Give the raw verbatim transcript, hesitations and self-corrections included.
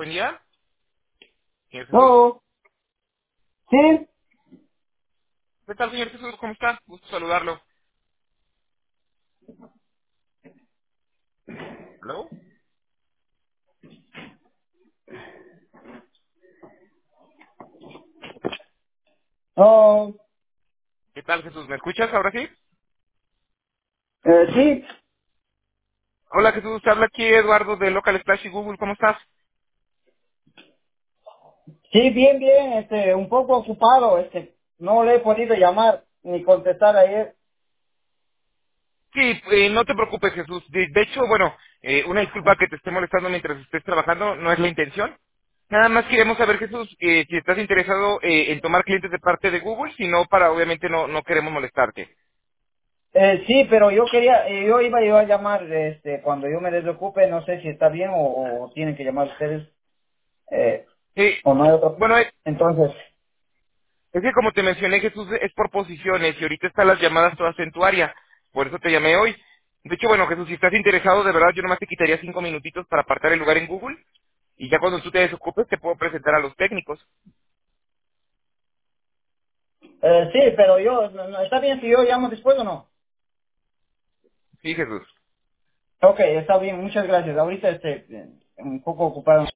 buen día, señor Jesús. No, sí, ¿Qué tal, señor Jesús? ¿Cómo está? Gusto saludarlo. ¿Hello? no, ¿Qué tal, Jesús? ¿Me escuchas ahora sí? eh, sí, Hola, Jesús. Te habla aquí Eduardo de Local Splash y Google. ¿Cómo estás? sí, bien, bien, este, un poco ocupado, este, no le he podido llamar ni contestar ayer. Sí, eh, no te preocupes, Jesús. De, de hecho, bueno, eh, una disculpa que te esté molestando mientras estés trabajando, no es la intención. Nada más queremos saber, Jesús, eh, si estás interesado eh, en tomar clientes de parte de Google, si no, para obviamente no, no queremos molestarte. Eh, sí, pero yo quería, eh, yo iba yo a llamar, este, cuando yo me desocupe, no sé si está bien o, o tienen que llamar ustedes, eh, Eh, o no hay otro. bueno, eh, Entonces, Es que como te mencioné, Jesús, es por posiciones y ahorita están las llamadas todas en tu área. Por eso te llamé hoy. De hecho, bueno, Jesús, si estás interesado, de verdad, yo nomás te quitaría cinco minutitos para apartar el lugar en Google y ya cuando tú te desocupes te puedo presentar a los técnicos. eh, sí, pero yo, no- no, ¿está bien si yo llamo después o no? Sí, Jesús. Ok, está bien, muchas gracias. Ahorita, este, eh, un poco ocupado.